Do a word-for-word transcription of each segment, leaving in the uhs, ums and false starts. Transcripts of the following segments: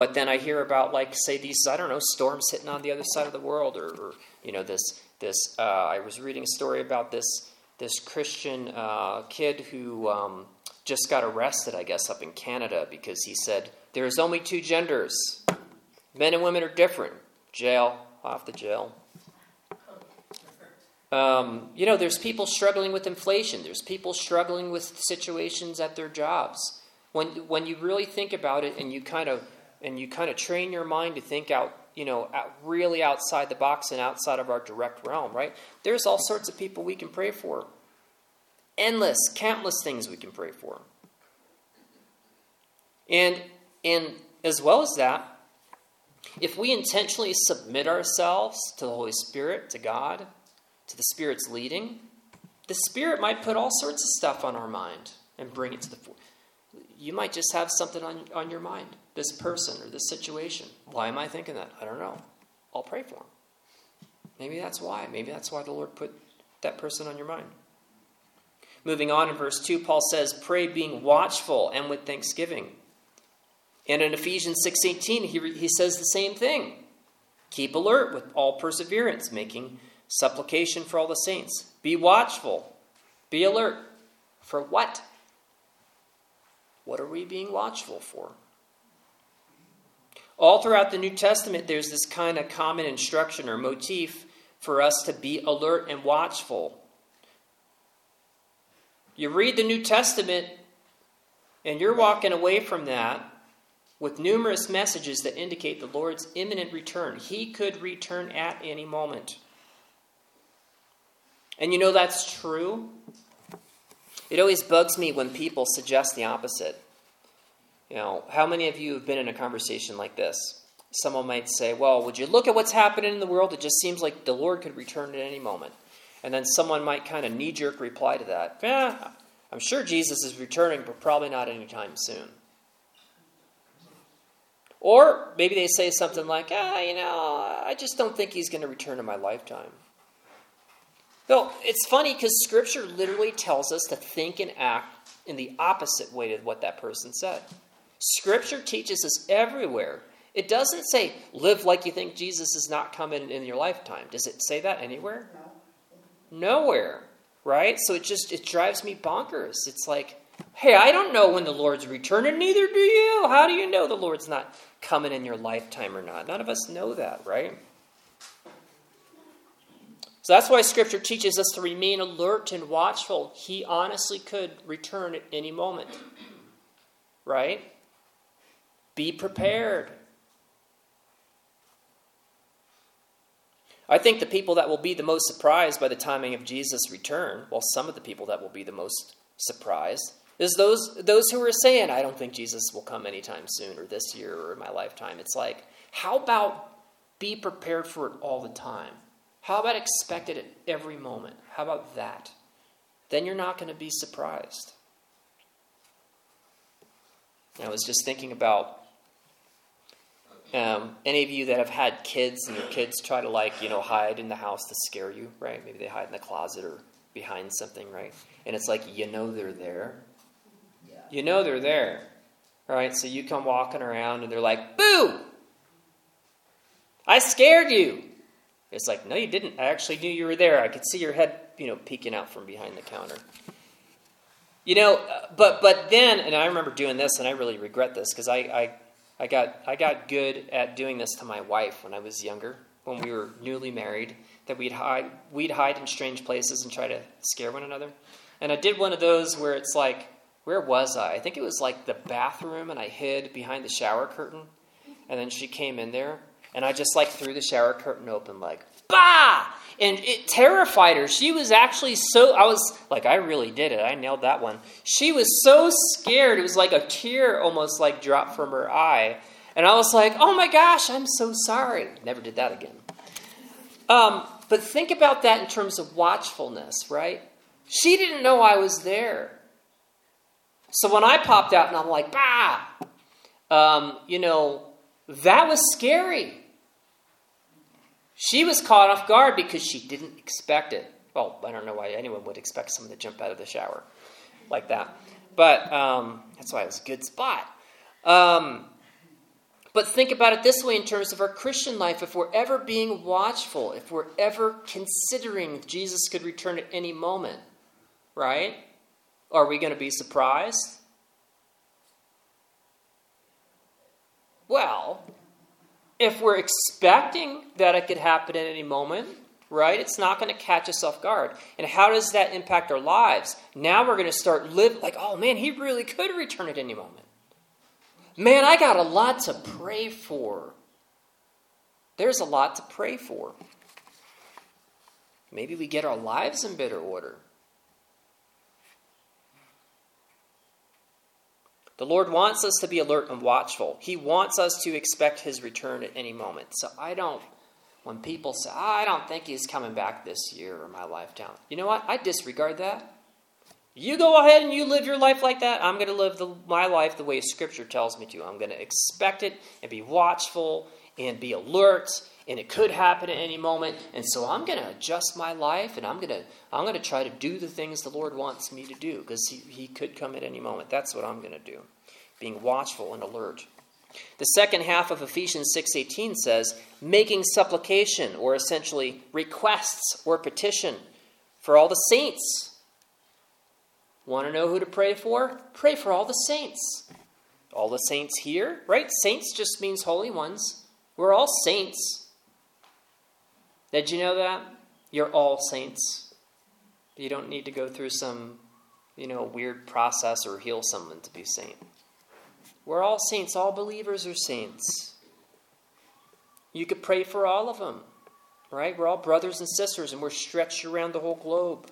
But then I hear about, like, say, these, I don't know, storms hitting on the other side of the world, or, or you know, this, this uh, I was reading a story about this, this Christian uh, kid who um, just got arrested, I guess, up in Canada, because he said, there's only two genders. Men and women are different. Jail, off the jail. Um, you know, there's people struggling with inflation. There's people struggling with situations at their jobs. When when you really think about it, and you kind of and you kind of train your mind to think out, you know, out, really outside the box and outside of our direct realm, right? There's all sorts of people we can pray for. Endless, countless things we can pray for. And and as well as that, if we intentionally submit ourselves to the Holy Spirit, to God, to the Spirit's leading, the Spirit might put all sorts of stuff on our mind and bring it to the fore. You might just have something on, on your mind, this person or this situation. Why am I thinking that? I don't know. I'll pray for him. Maybe that's why. Maybe that's why the Lord put that person on your mind. Moving on in verse two, Paul says, pray being watchful and with thanksgiving. And in Ephesians six eighteen, he, he says the same thing. Keep alert with all perseverance, making supplication for all the saints. Be watchful. Be alert. For what? What are we being watchful for? All throughout the New Testament, there's this kind of common instruction or motif for us to be alert and watchful. You read the New Testament, and you're walking away from that with numerous messages that indicate the Lord's imminent return. He could return at any moment. And you know that's true. It always bugs me when people suggest the opposite. You know, how many of you have been in a conversation like this? Someone might say, well, would you look at what's happening in the world? It just seems like the Lord could return at any moment. And then someone might kind of knee-jerk reply to that. Yeah, I'm sure Jesus is returning, but probably not anytime soon. Or maybe they say something like, ah, you know, I just don't think he's going to return in my lifetime. Though it's funny because Scripture literally tells us to think and act in the opposite way to what that person said. Scripture teaches us everywhere. It doesn't say, live like you think Jesus is not coming in your lifetime. Does it say that anywhere? No. Nowhere, right? So it just, it drives me bonkers. It's like, hey, I don't know when the Lord's returning, neither do you. How do you know the Lord's not coming in your lifetime or not? None of us know that, right? So that's why Scripture teaches us to remain alert and watchful. He honestly could return at any moment, right? Be prepared. I think the people that will be the most surprised by the timing of Jesus' return, well, some of the people that will be the most surprised, is those those who are saying, I don't think Jesus will come anytime soon or this year or in my lifetime. It's like, how about be prepared for it all the time? How about expect it at every moment? How about that? Then you're not going to be surprised. I was just thinking about um, any of you that have had kids and your kids try to, like, you know, hide in the house to scare you, right? Maybe they hide in the closet or behind something, right? And it's like, you know they're there. Yeah. You know they're there, right? So you come walking around and they're like, boo! I scared you. It's like, no, you didn't. I actually knew you were there. I could see your head, you know, peeking out from behind the counter. You know, but but then, and I remember doing this, and I really regret this because I, I I got I got good at doing this to my wife when I was younger, when we were newly married. That we'd hide we'd hide in strange places and try to scare one another. And I did one of those where it's like, where was I? I think it was like the bathroom, and I hid behind the shower curtain, and then she came in there. And I just, like, threw the shower curtain open, like, bah! And it terrified her. She was actually so, I was, like, I really did it. I nailed that one. She was so scared. It was like a tear almost, like, dropped from her eye. And I was like, oh, my gosh, I'm so sorry. Never did that again. Um, but think about that in terms of watchfulness, right? She didn't know I was there. So when I popped out and I'm like, bah! Um, you know, that was scary. She was caught off guard because she didn't expect it. Well, I don't know why anyone would expect someone to jump out of the shower like that. But um, that's why it was a good spot. Um, But think about it this way in terms of our Christian life. If we're ever being watchful, if we're ever considering Jesus could return at any moment, right? Are we going to be surprised? Well, if we're expecting that it could happen at any moment, right, it's not going to catch us off guard. And how does that impact our lives? Now we're going to start living like, oh man, he really could return at any moment. Man, I got a lot to pray for. There's a lot to pray for. Maybe we get our lives in better order. The Lord wants us to be alert and watchful. He wants us to expect his return at any moment. So I don't, when people say, oh, I don't think he's coming back this year or my lifetime. You know what? I disregard that. You go ahead and you live your life like that. I'm going to live the, my life the way Scripture tells me to. I'm going to expect it and be watchful and be alert, and it could happen at any moment. And so I'm going to adjust my life, and I'm going to I'm going to try to do the things the Lord wants me to do, because he, he could come at any moment. That's what I'm going to do, being watchful and alert. The second half of Ephesians six eighteen says, making supplication, or essentially requests or petition for all the saints. Want to know who to pray for? Pray for all the saints. All the saints here, right? Saints just means holy ones. We're all saints. Did you know that? You're all saints. You don't need to go through some, you know, weird process or heal someone to be saint. We're all saints. All believers are saints. You could pray for all of them, right? We're all brothers and sisters, and we're stretched around the whole globe.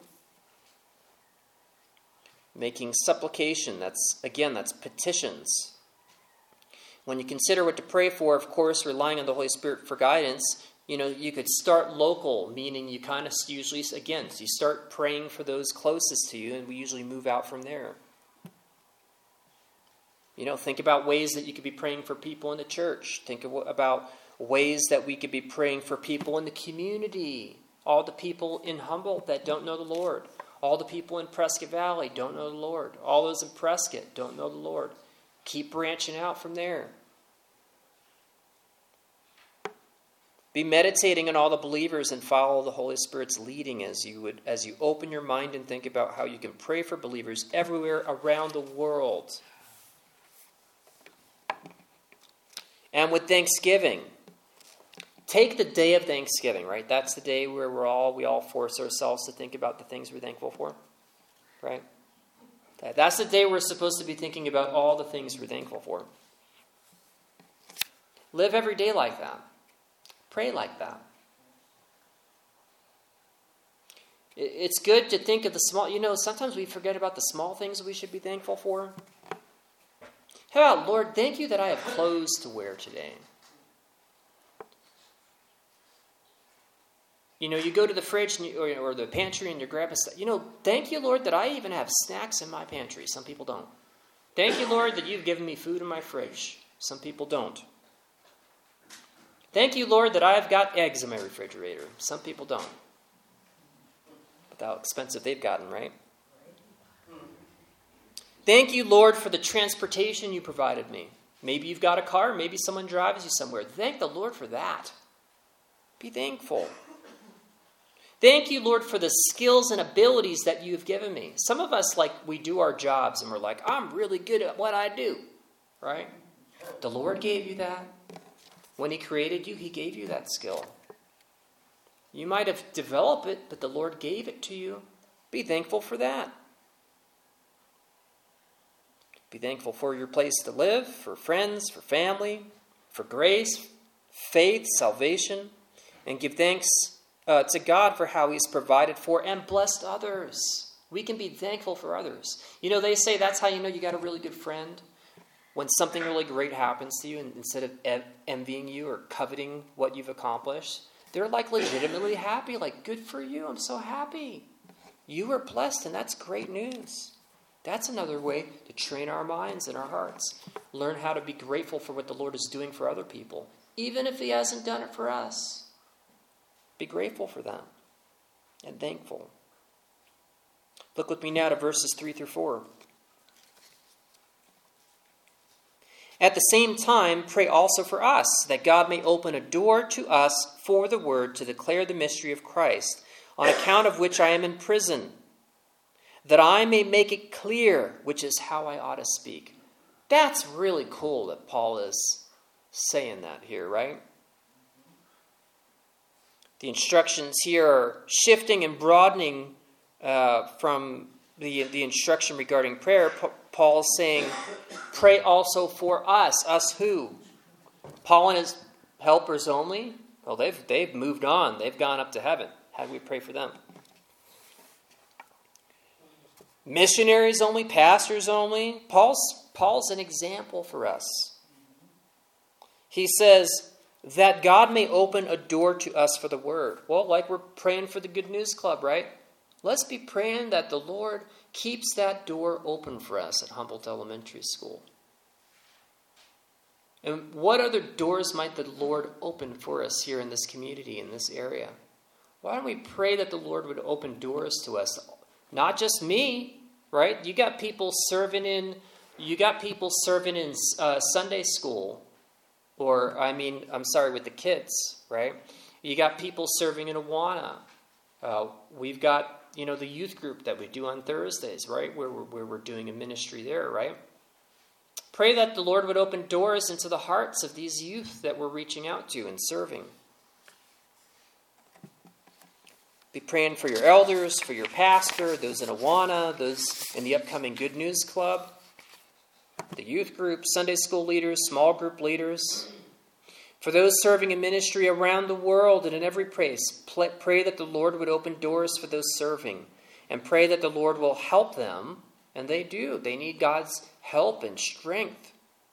Making supplication, that's, again, that's petitions. When you consider what to pray for, of course, relying on the Holy Spirit for guidance, you know, you could start local, meaning you kind of usually, again, so you start praying for those closest to you, and we usually move out from there. You know, think about ways that you could be praying for people in the church. Think of, about ways that we could be praying for people in the community. All the people in Humboldt that don't know the Lord. All the people in Prescott Valley don't know the Lord. All those in Prescott don't know the Lord. Keep branching out from there. Be meditating on all the believers and follow the Holy Spirit's leading as you would as you open your mind and think about how you can pray for believers everywhere around the world. And with Thanksgiving, take the day of Thanksgiving, right? That's the day where we're all we all force ourselves to think about the things we're thankful for, right? That's the day we're supposed to be thinking about all the things we're thankful for. Live every day like that. Pray like that. It's good to think of the small, you know, sometimes we forget about the small things we should be thankful for. How about, Lord, thank you that I have clothes to wear today. You know, you go to the fridge and you, or, or the pantry and you grab a stuff. You know, thank you, Lord, that I even have snacks in my pantry. Some people don't. Thank you, Lord, that you've given me food in my fridge. Some people don't. Thank you, Lord, that I've got eggs in my refrigerator. Some people don't. But how expensive they've gotten, right? Thank you, Lord, for the transportation you provided me. Maybe you've got a car. Maybe someone drives you somewhere. Thank the Lord for that. Be thankful. Thank you, Lord, for the skills and abilities that you've given me. Some of us, like, we do our jobs and we're like, I'm really good at what I do, right? The Lord gave you that. When he created you, he gave you that skill. You might have developed it, but the Lord gave it to you. Be thankful for that. Be thankful for your place to live, for friends, for family, for grace, faith, salvation, and give thanks uh, to God for how he's provided for and blessed others. We can be thankful for others. You know, they say that's how you know you got a really good friend. When something really great happens to you, and instead of en- envying you or coveting what you've accomplished, they're like legitimately happy, like, good for you, I'm so happy. You are blessed, and that's great news. That's another way to train our minds and our hearts. Learn how to be grateful for what the Lord is doing for other people, even if he hasn't done it for us. Be grateful for them and thankful. Look with me now to verses three through four. At the same time, pray also for us, that God may open a door to us for the word to declare the mystery of Christ, on account of which I am in prison, that I may make it clear, which is how I ought to speak. That's really cool that Paul is saying that here, right? The instructions here are shifting and broadening uh, from the, the instruction regarding prayer. Pa- Paul is saying, pray also for us. Us who? Paul and his helpers only? Well, they've, they've moved on. They've gone up to heaven. How do we pray for them? Missionaries only? Pastors only? Paul's, Paul's an example for us. He says that God may open a door to us for the word. Well, like we're praying for the Good News Club, right? Let's be praying that the Lord keeps that door open for us at Humboldt Elementary School. And what other doors might the Lord open for us here in this community, in this area? Why don't we pray that the Lord would open doors to us? Not just me, right? You got people serving in, you got people serving in uh, Sunday school. Or, I mean, I'm sorry, with the kids, right? You got people serving in Awana. Uh, we've got, you know, the youth group that we do on Thursdays, right? Where we're, where we're doing a ministry there, right? Pray that the Lord would open doors into the hearts of these youth that we're reaching out to and serving. Be praying for your elders, for your pastor, those in Awana, those in the upcoming Good News Club, the youth group, Sunday school leaders, small group leaders. For those serving in ministry around the world and in every place, pray that the Lord would open doors for those serving. And pray that the Lord will help them. And they do. They need God's help and strength.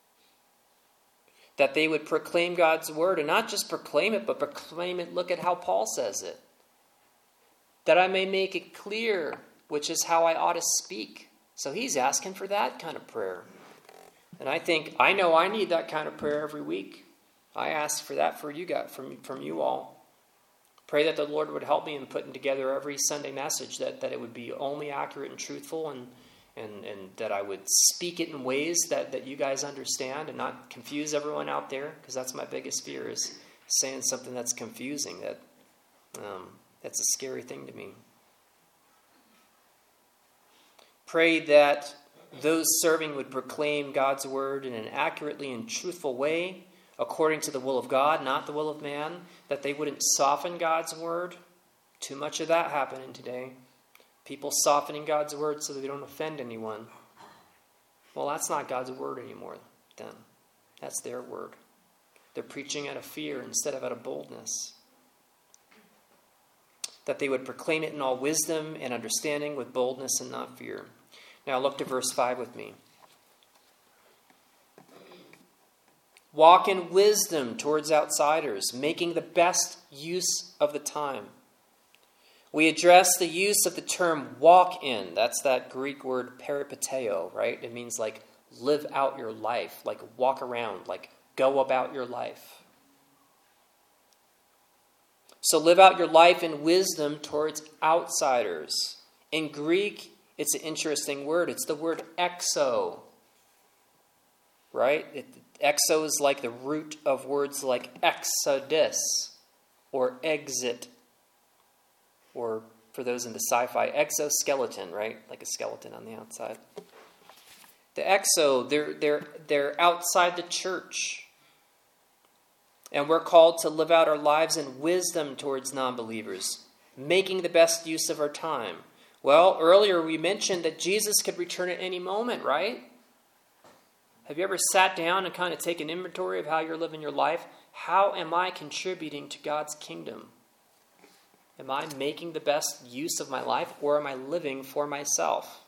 That they would proclaim God's word. And not just proclaim it, but proclaim it. Look at how Paul says it. That I may make it clear, which is how I ought to speak. So he's asking for that kind of prayer. And I think, I know I need that kind of prayer every week. I ask for that for you guys, from, from you all. Pray that the Lord would help me in putting together every Sunday message, that, that it would be only accurate and truthful, and, and, and that I would speak it in ways that, that you guys understand and not confuse everyone out there, because that's my biggest fear, is saying something that's confusing. That um, that's a scary thing to me. Pray that those serving would proclaim God's word in an accurately and truthful way, according to the will of God, not the will of man, that they wouldn't soften God's word. Too much of that happening today. People softening God's word so that they don't offend anyone. Well, that's not God's word anymore then. That's their word. They're preaching out of fear instead of out of boldness. That they would proclaim it in all wisdom and understanding with boldness and not fear. Now look to verse five with me. Walk in wisdom towards outsiders, making the best use of the time. We address the use of the term walk in. That's that Greek word peripateo, right? It means like live out your life, like walk around, like go about your life. So live out your life in wisdom towards outsiders. In Greek, it's an interesting word. It's the word exo, right? It, exo is like the root of words like exodus or exit, or for those into sci-fi, exoskeleton, right? Like a skeleton on the outside. The exo, they're they're they're outside the church. And we're called to live out our lives in wisdom towards non-believers, making the best use of our time. Well, earlier we mentioned that Jesus could return at any moment, right? Have you ever sat down and kind of taken inventory of how you're living your life? How am I contributing to God's kingdom? Am I making the best use of my life, or am I living for myself?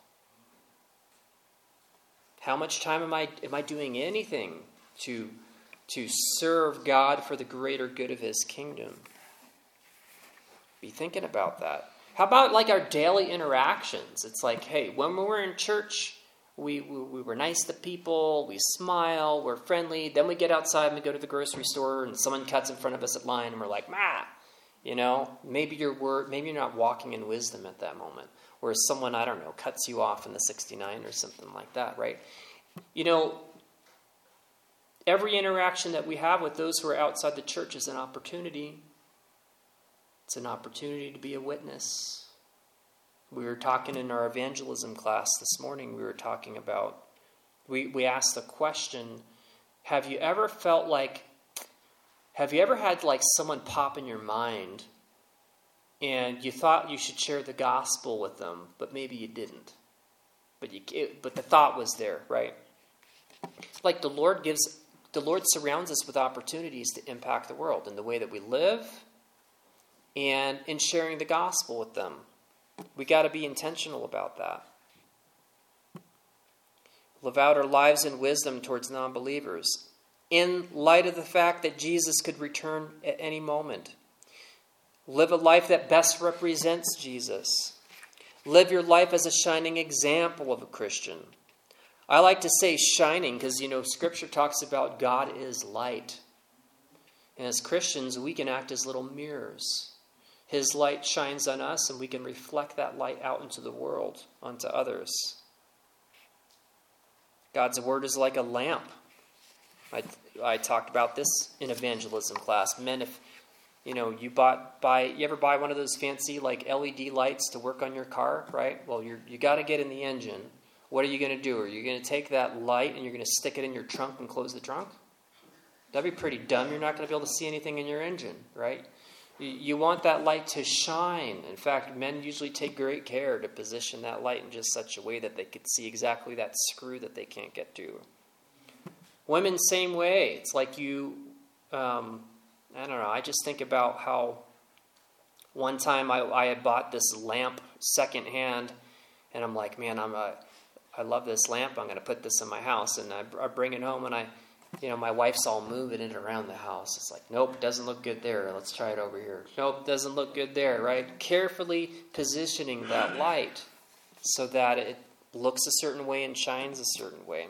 How much time am I am I doing anything to, to serve God for the greater good of his kingdom? Be thinking about that. How about like our daily interactions? It's like, hey, when we're in church, we, we, we were nice to people, we smile, we're friendly. Then we get outside and we go to the grocery store and someone cuts in front of us at line and we're like, ma, you know, maybe your word, maybe you're not walking in wisdom at that moment. Whereas someone, I don't know, cuts you off in the sixty-nine or something like that, right? You know, every interaction that we have with those who are outside the church is an opportunity. It's an opportunity to be a witness. We were talking in our evangelism class this morning, we were talking about, we, we asked the question, have you ever felt like, have you ever had like someone pop in your mind and you thought you should share the gospel with them, but maybe you didn't? But you, it, but the thought was there, right? Like the Lord gives, the Lord surrounds us with opportunities to impact the world in the way that we live and in sharing the gospel with them. We got to be intentional about that. Live out our lives in wisdom towards non-believers in light of the fact that Jesus could return at any moment. Live a life that best represents Jesus. Live your life as a shining example of a Christian. I like to say shining because, you know, Scripture talks about God is light. And as Christians, we can act as little mirrors. His light shines on us, and we can reflect that light out into the world, onto others. God's word is like a lamp. I, I talked about this in evangelism class. Men, if you know you bought buy you ever buy one of those fancy like L E D lights to work on your car, right? Well, you're you got to get in the engine. What are you going to do? Are you going to take that light and you're going to stick it in your trunk and close the trunk? That'd be pretty dumb. You're not going to be able to see anything in your engine, right? You want that light to shine. In fact, men usually take great care to position that light in just such a way that they could see exactly that screw that they can't get to. Women, same way. It's like you, um, I don't know, I just think about how one time I, I had bought this lamp secondhand, and I'm like, man, I'm a, I love this lamp. I'm going to put this in my house. And I, I bring it home, and I, you know, my wife's all moving it around the house. It's like, nope, doesn't look good there. Let's try it over here. Nope, doesn't look good there, right? Carefully positioning that light so that it looks a certain way and shines a certain way.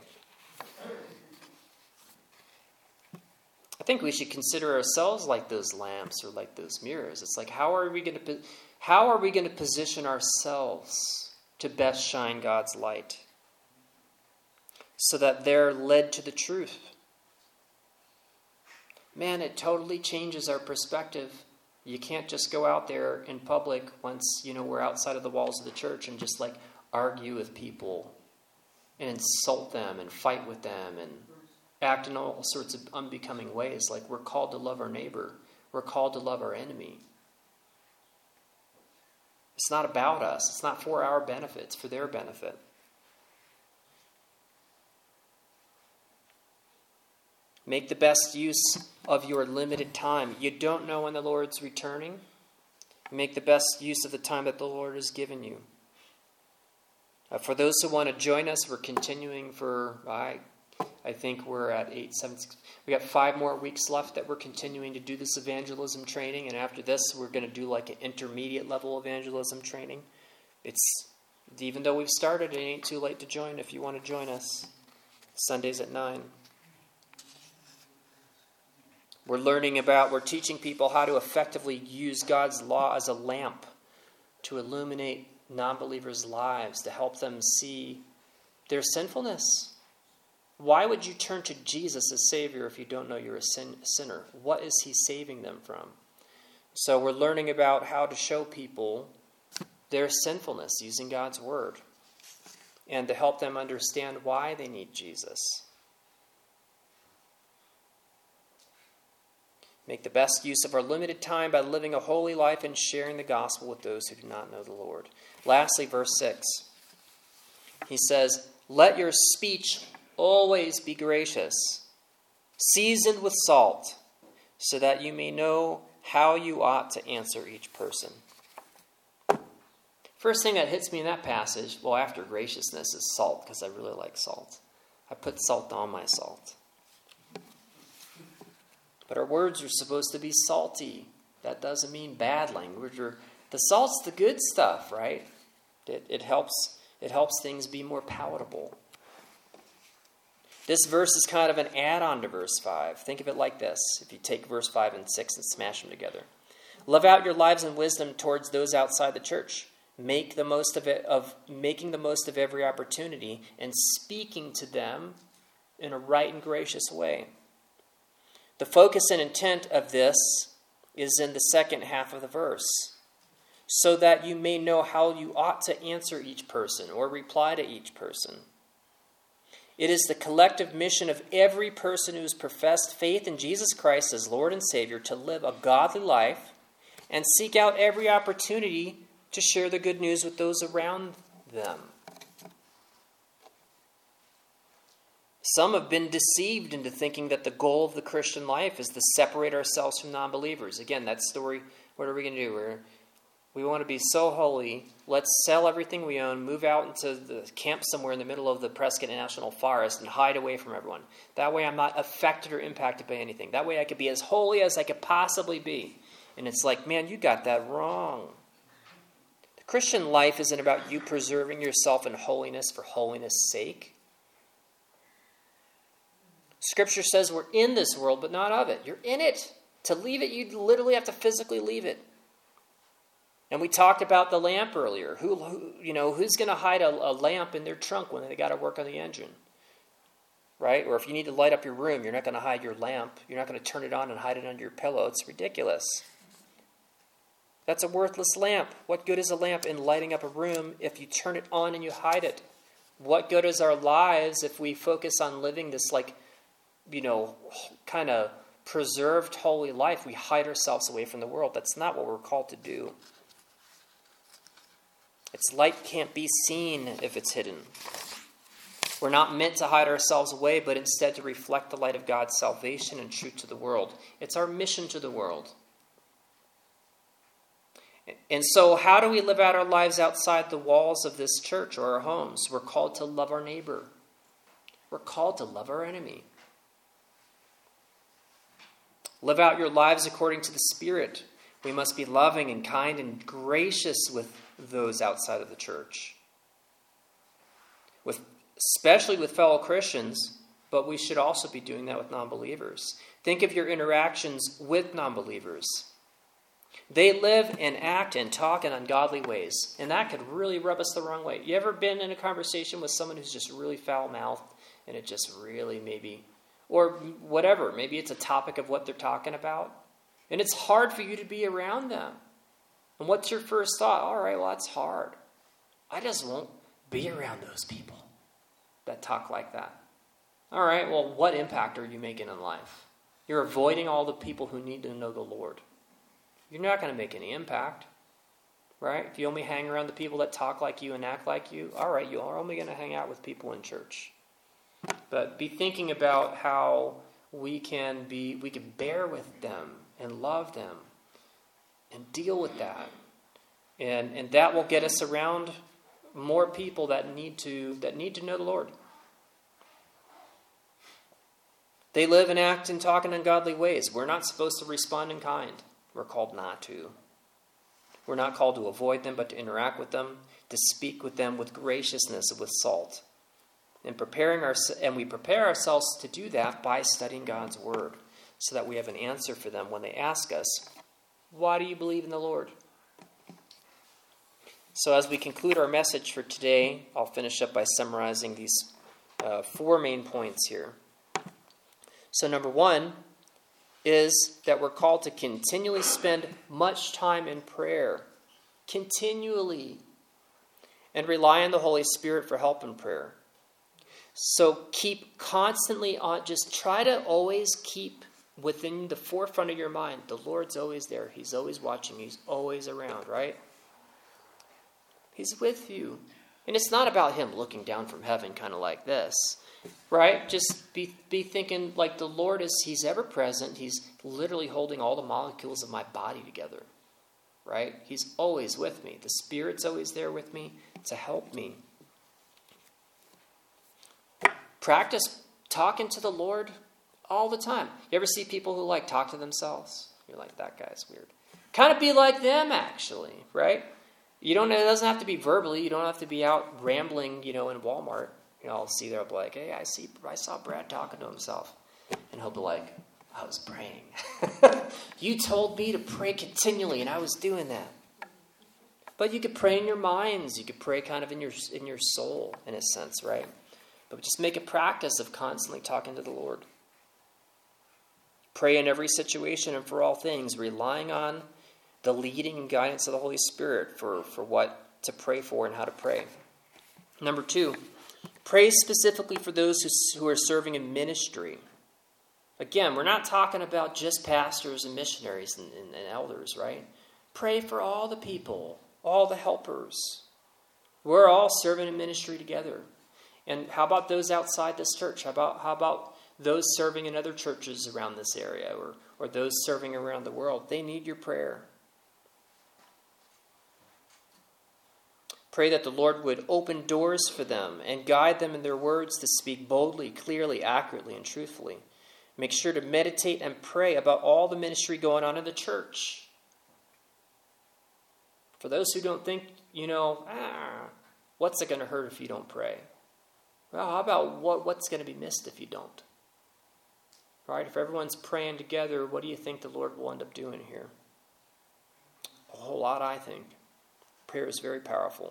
I think we should consider ourselves like those lamps or like those mirrors. It's like, how are we going to how are we going to position ourselves to best shine God's light so that they're led to the truth? Man, it totally changes our perspective. You can't just go out there in public once, you know, we're outside of the walls of the church and just like argue with people and insult them and fight with them and act in all sorts of unbecoming ways. Like we're called to love our neighbor. We're called to love our enemy. It's not about us. It's not for our benefit. It's for their benefit. Make the best use of your limited time. You don't know when the Lord's returning. Make the best use of the time that the Lord has given you. Uh, for those who want to join us, we're continuing for, I, I think we're at eight, seven, six, we got five more weeks left that we're continuing to do this evangelism training. And after this, we're going to do like an intermediate level evangelism training. It's, even though we've started, it ain't too late to join if you want to join us. Sundays at nine. We're learning about, we're teaching people how to effectively use God's law as a lamp to illuminate non-believers' lives, to help them see their sinfulness. Why would you turn to Jesus as Savior if you don't know you're a sin, sinner? What is He saving them from? So we're learning about how to show people their sinfulness using God's Word and to help them understand why they need Jesus. Make the best use of our limited time by living a holy life and sharing the gospel with those who do not know the Lord. Lastly, verse six. He says, let your speech always be gracious, seasoned with salt, so that you may know how you ought to answer each person. First thing that hits me in that passage, well, after graciousness, is salt, because I really like salt. I put salt on my salt. But our words are supposed to be salty. That doesn't mean bad language. Or the salt's the good stuff, right? It, it helps. It helps things be more palatable. This verse is kind of an add-on to verse five. Think of it like this. If you take verse five and six and smash them together. Live out your lives in wisdom towards those outside the church. Make the most of it, of making the most of every opportunity and speaking to them in a right and gracious way. The focus and intent of this is in the second half of the verse, so that you may know how you ought to answer each person or reply to each person. It is the collective mission of every person who has professed faith in Jesus Christ as Lord and Savior to live a godly life and seek out every opportunity to share the good news with those around them. Some have been deceived into thinking that the goal of the Christian life is to separate ourselves from non-believers. Again, that story, what are we going to do? We're, we want to be so holy. Let's sell everything we own, move out into the camp somewhere in the middle of the Prescott National Forest and hide away from everyone. That way I'm not affected or impacted by anything. That way I could be as holy as I could possibly be. And it's like, man, you got that wrong. The Christian life isn't about you preserving yourself in holiness for holiness' sake. Scripture says we're in this world, but not of it. You're in it. To leave it, you literally have to physically leave it. And we talked about the lamp earlier. Who, who you know, who's going to hide a, a lamp in their trunk when they got to work on the engine? Right? Or if you need to light up your room, you're not going to hide your lamp. You're not going to turn it on and hide it under your pillow. It's ridiculous. That's a worthless lamp. What good is a lamp in lighting up a room if you turn it on and you hide it? What good is our lives if we focus on living this, like, you know, kind of preserved holy life? We hide ourselves away from the world. That's not what we're called to do. Its light can't be seen if it's hidden. We're not meant to hide ourselves away, but instead to reflect the light of God's salvation and truth to the world. It's our mission to the world. And so how do we live out our lives outside the walls of this church or our homes? We're called to love our neighbor. We're called to love our enemy. Live out your lives according to the Spirit. We must be loving and kind and gracious with those outside of the church, with especially with fellow Christians, but we should also be doing that with non-believers. Think of your interactions with non-believers. They live and act and talk in ungodly ways, and that could really rub us the wrong way. You ever been in a conversation with someone who's just really foul-mouthed, and it just really maybe, or whatever, maybe it's a topic of what they're talking about, and it's hard for you to be around them. And what's your first thought? All right, well, that's hard. I just won't be around those people that talk like that. All right, well, what impact are you making in life? You're avoiding all the people who need to know the Lord. You're not going to make any impact, right? If you only hang around the people that talk like you and act like you, all right, you are only going to hang out with people in church. But be thinking about how we can be, we can bear with them and love them and deal with that. And and that will get us around more people that need to that need to know the Lord. They live and act and talk in ungodly ways. We're not supposed to respond in kind. We're called not to. We're not called to avoid them, but to interact with them, to speak with them with graciousness and with salt. And preparing our and we prepare ourselves to do that by studying God's word, so that we have an answer for them when they ask us, why do you believe in the Lord? So as we conclude our message for today, I'll finish up by summarizing these uh, four main points here. So number one is that we're called to continually spend much time in prayer. Continually. And rely on the Holy Spirit for help in prayer. So keep constantly on, just try to always keep within the forefront of your mind, the Lord's always there. He's always watching. He's always around, right? He's with you. And it's not about him looking down from heaven kind of like this, right? Just be be thinking like the Lord is, he's ever present. He's literally holding all the molecules of my body together, right? He's always with me. The Spirit's always there with me to help me. Practice talking to the Lord all the time. You ever see people who like talk to themselves? You're like, that guy's weird. Kind of be like them, actually, right? You don't. It doesn't have to be verbally. You don't have to be out rambling, you know, in Walmart. You know, I'll see there, I'll be like, hey, I see, I saw Brad talking to himself, and he'll be like, I was praying. You told me to pray continually, and I was doing that. But you could pray in your minds. You could pray kind of in your in your soul, in a sense, right? But just make a practice of constantly talking to the Lord. Pray in every situation and for all things, relying on the leading and guidance of the Holy Spirit for, for what to pray for and how to pray. Number two, pray specifically for those who, who are serving in ministry. Again, we're not talking about just pastors and missionaries and, and, and elders, right? Pray for all the people, all the helpers. We're all serving in ministry together. And how about those outside this church? How about how about those serving in other churches around this area or, or those serving around the world? They need your prayer. Pray that the Lord would open doors for them and guide them in their words to speak boldly, clearly, accurately, and truthfully. Make sure to meditate and pray about all the ministry going on in the church. For those who don't think, you know, ah, what's it going to hurt if you don't pray? Well, how about what, what's going to be missed if you don't? Right? If everyone's praying together, what do you think the Lord will end up doing here? A whole lot, I think. Prayer is very powerful.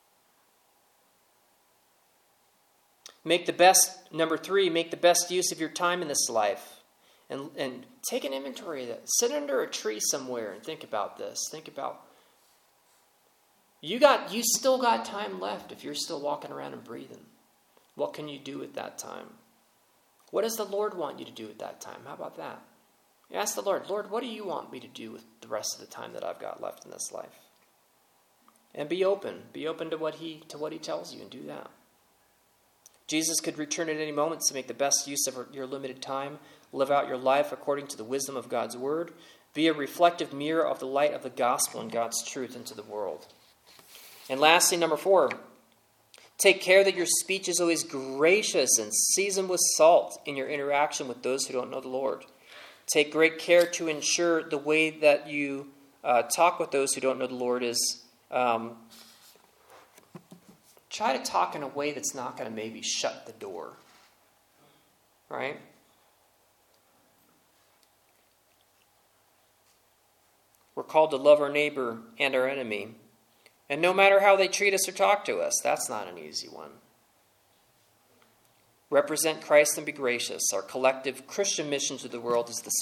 Make the best, number three, make the best use of your time in this life. And, and take an inventory of that. Sit under a tree somewhere and think about this. Think about, you got, you still got time left if you're still walking around and breathing. What can you do at that time? What does the Lord want you to do at that time? How about that? You ask the Lord, Lord, what do you want me to do with the rest of the time that I've got left in this life? And be open. Be open to what he to what he tells you and do that. Jesus could return at any moment to make the best use of your limited time. Live out your life according to the wisdom of God's word. Be a reflective mirror of the light of the gospel and God's truth into the world. And lastly, number four, take care that your speech is always gracious and seasoned with salt in your interaction with those who don't know the Lord. Take great care to ensure the way that you uh, talk with those who don't know the Lord is Um, try to talk in a way that's not going to maybe shut the door. Right? We're called to love our neighbor and our enemy. And no matter how they treat us or talk to us, that's not an easy one. Represent Christ and be gracious. Our collective Christian mission to the world is the